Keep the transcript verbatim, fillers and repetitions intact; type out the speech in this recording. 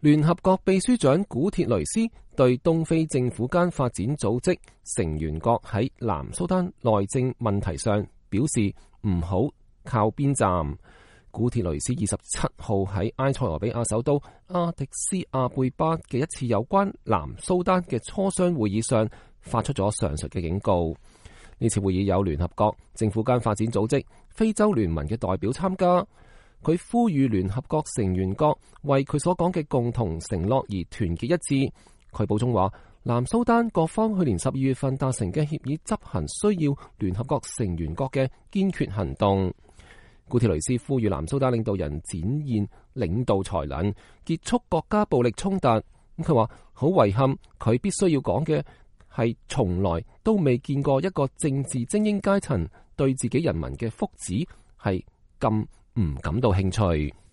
聯合國秘書長古鐵雷斯對東非政府間發展組織成員國喺南蘇丹內政問題上表示唔好靠邊站。古鐵雷斯二十七號喺埃塞俄比亞首都阿迪斯阿貝巴嘅一次有關南蘇丹嘅磋商會議上發出咗上述嘅警告。呢次會議有聯合國政府間發展組織、非洲聯盟嘅代表參加。佢呼籲聯合國成員國為佢所講嘅共同承諾而團結一致。佢補充話，南蘇丹各方去年十二月份達成嘅協議執行需要聯合國成員國嘅堅決行動。古鐵雷斯呼籲南蘇丹領導人展現領導才能，結束國家暴力衝突。咁佢話好遺憾，佢必須要講嘅係從來都未見過一個政治精英階層對自己人民嘅福祉係咁唔感到興趣。